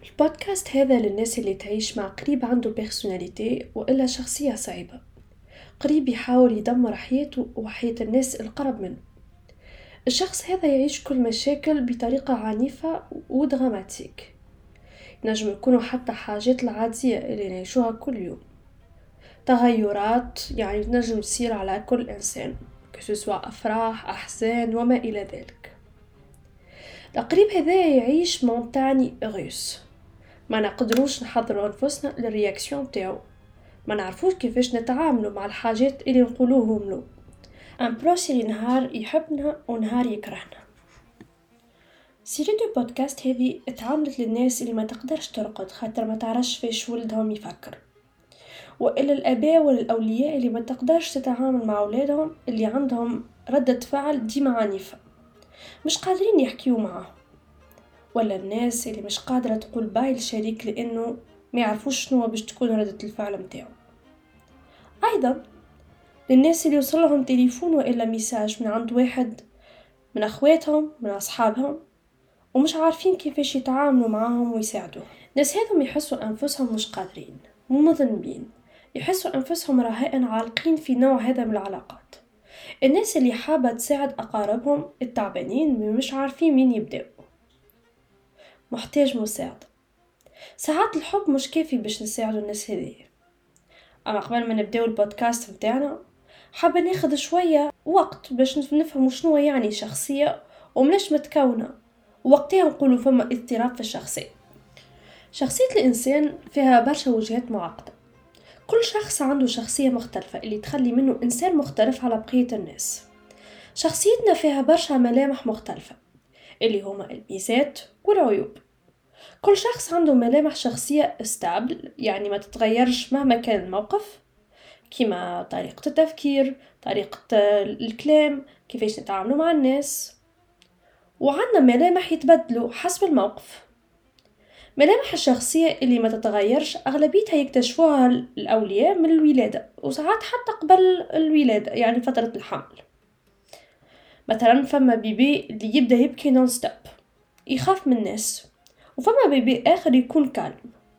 البودكاست هذا للناس اللي تعيش مع قريب عنده بيرسوناليتي وإلا شخصية صعيبة. قريب يحاول يدمر حياته وحياة الناس القرب منه. الشخص هذا يعيش كل مشاكل بطريقة عنيفة ودراماتيك. نجم يكونوا حتى حاجات العادية اللي نعيشوها كل يوم. تغيرات يعني نجم تصير على كل إنسان، كسوا أفراح أحزان وما إلى ذلك. القريب هذا يعيش مونتاني روس، ما نقدروش نحضروا أنفسنا للرياكسيون تاعو، ما نعرفوش كيفاش نتعاملوا مع الحاجات اللي نقولوهم له. ان بروس اللي نهار يحبنا ونهار يكرهنا. سيري دو بودكاست هذه اتعاملت للناس اللي ما تقدرش ترقد خاطر ما تعرفش فيش ولدهم يفكر، وإلا الآباء والأولياء اللي ما تقدرش تتعامل مع أولادهم اللي عندهم ردة فعل ديما عنيفة، مش قادرين يحكيوا معه، ولا الناس اللي مش قادرة تقول باي للشريك لأنه ما يعرفوش شنو باش تكون ردة الفعل متاعه. أيضا للناس اللي يوصلهم تليفون وإلا ميساج من عند واحد من أخواتهم من أصحابهم ومش عارفين كيفاش يتعاملوا معهم ويساعدوهم. الناس هذم يحسوا أنفسهم مش قادرين مذنبين، يحسوا أنفسهم رهائن عالقين في نوع هذا من العلاقات. الناس اللي حابة تساعد أقاربهم التعبانين مش عارفين مين يبدأوا، محتاج مساعدة. ساعات الحب مش كافي باش نساعدوا الناس هذه. أما قبل ما نبدأ البودكاست متاعنا حابة ناخذ شوية وقت باش نفهم شنو يعني شخصية ومناش متكونة، ووقتها نقولوا فما اضطراب في الشخصية. شخصية الإنسان فيها برشا وجهات معقدة، كل شخص عنده شخصية مختلفة اللي تخلي منه إنسان مختلف على بقية الناس. شخصيتنا فيها برشا ملامح مختلفة اللي هما الميزات والعيوب. كل شخص عنده ملامح شخصية استابل، يعني ما تتغيرش مهما كان الموقف، كما طريقة التفكير، طريقة الكلام، كيفاش نتعاملوا مع الناس. وعندنا ملامح يتبدلوا حسب الموقف. ملامح الشخصية اللي ما تتغيرش أغلبيتها يكتشفوها الأولياء من الولادة، وساعات حتى قبل الولادة يعني فترة الحمل. مثلا فما بيبي اللي يبدأ يبكي نون ستوب يخاف من الناس، وفما بيبي آخر يكون كالم.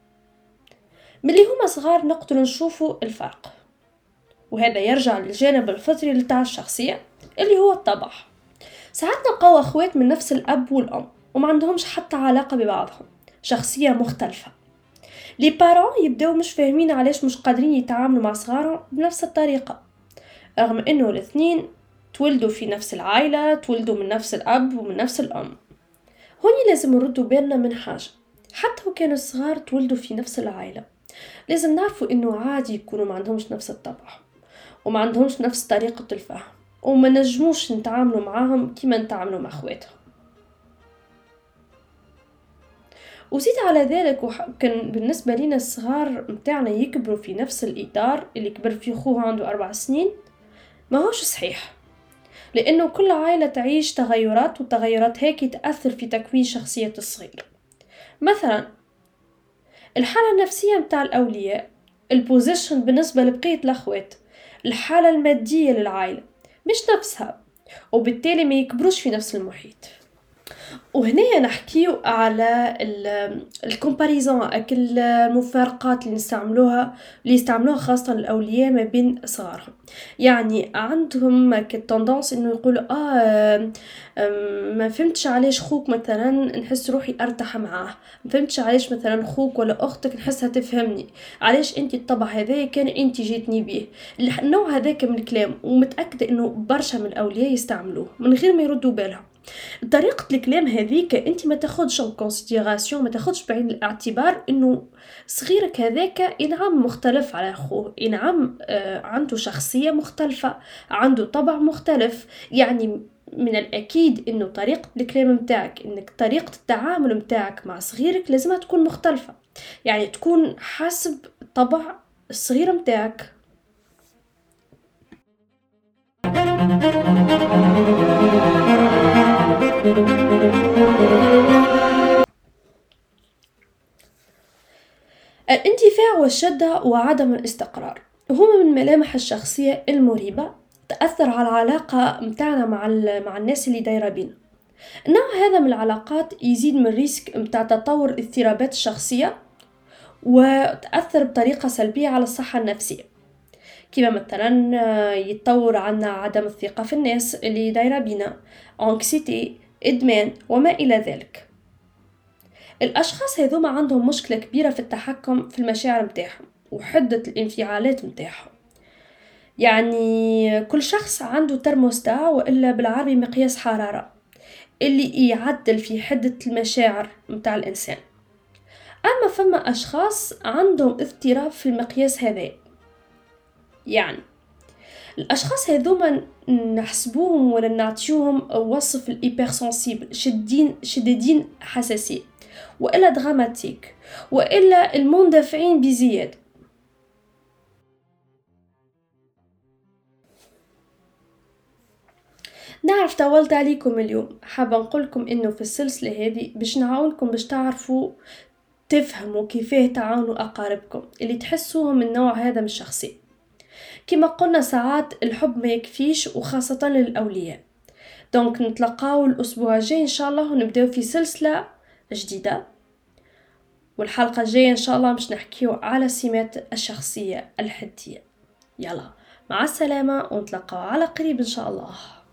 من اللي هما صغار نقدر نشوفوا الفرق، وهذا يرجع للجانب الفطري لتاع الشخصية اللي هو الطبع. ساعات نلقاو أخوات من نفس الأب والأم وما عندهمش حتى علاقة ببعضهم، شخصية مختلفة. لي بارون يبداو مش فاهمين علاش مش قادرين يتعاملوا مع صغارهم بنفس الطريقة، رغم انه الاثنين تولدوا في نفس العائلة، تولدوا من نفس الأب ومن نفس الأم. هوني لازم نردوا بالنا من حاجة، حتى وكان الصغار تولدوا في نفس العائلة لازم نعرفوا انه عادي يكونوا ما عندهمش نفس الطبع وما عندهمش نفس طريقة الفهم، وما نجموش نتعاملوا معاهم كما نتعاملوا مع اخواتهم. وزيد على ذلك كان بالنسبة لنا الصغار متاعنا يكبروا في نفس الإطار اللي كبر فيه أخوه عنده 4 سنين، ما هوش صحيح، لأنه كل عائلة تعيش تغيرات، والتغيرات هيك تأثر في تكوين شخصية الصغير. مثلا الحالة النفسية متاع الأولياء، البوزيشن بالنسبة لبقية الأخوات، الحالة المادية للعائلة مش نفسها، وبالتالي ما يكبروش في نفس المحيط. وهنا نحكيو على الكومباريزون، اكل المفارقات اللي يستعملوها خاصة الأولياء ما بين صغارهم. يعني عندهم التندنس انه يقولوا ما فهمتش علاش خوك مثلا نحس روحي ارتاح معاه، ما فهمتش علاش مثلا خوك ولا اختك نحسها تفهمني، علاش انتي الطبع هذا كان انتي جيتني بيه. النوع هذاك من الكلام ومتأكدة انه برشا من الأولياء يستعملوه من غير ما يردوا بالهم. طريقة الكلام هذيك انت ما تاخدش كونسيديراسيون، ما تاخدش بعين الاعتبار انه صغيرك هذاك انعم مختلف على اخوه، انعم عنده شخصية مختلفة، عنده طبع مختلف. يعني من الاكيد انه طريقة الكلام متاعك، انك طريقة التعامل متاعك مع صغيرك لازم تكون مختلفة، يعني تكون حسب طبع الصغير متاعك. الاندفاع والشدة وعدم الاستقرار هما من ملامح الشخصية المريبة، تأثر على العلاقة متاعنا مع الناس اللي دايرة بينا. النوع هذا من العلاقات يزيد من ريسك متاع تطور اضطرابات الشخصية وتأثر بطريقة سلبية على الصحة النفسية، كما مثلا يتطور عنا عدم الثقة في الناس اللي دايرة بينا، أنكسيتي، إدمان وما إلى ذلك. الأشخاص هذوما عندهم مشكلة كبيرة في التحكم في المشاعر متاعهم وحدة الانفعالات متاعهم. يعني كل شخص عنده ترموستا وإلا بالعربي مقياس حرارة اللي يعدل في حدة المشاعر متاع الإنسان. أما فما أشخاص عندهم اضطراب في المقياس هذا، يعني الأشخاص هذوما نحسبوهم ولا نعطيوهم وصف الإيبرسنسيبل، شديدين حساسية وإلا دراماتيك وإلا المندفعين بزيادة. نعرف طولت عليكم اليوم، حابة نقولكم إنه في السلسلة هذه باش نعاونكم باش تعرفوا تفهموا كيفاه تعاونوا أقاربكم اللي تحسوهم من النوع هذا من الشخصية. كما قلنا ساعات الحب ما يكفيش وخاصة للأولياء. دونك نتلقاو الأسبوع الجاي إن شاء الله ونبداو في سلسلة جديدة، والحلقة الجاية إن شاء الله مش نحكيو على سمات الشخصية الحدية. يلا مع السلامة ونتلقاو على قريب إن شاء الله.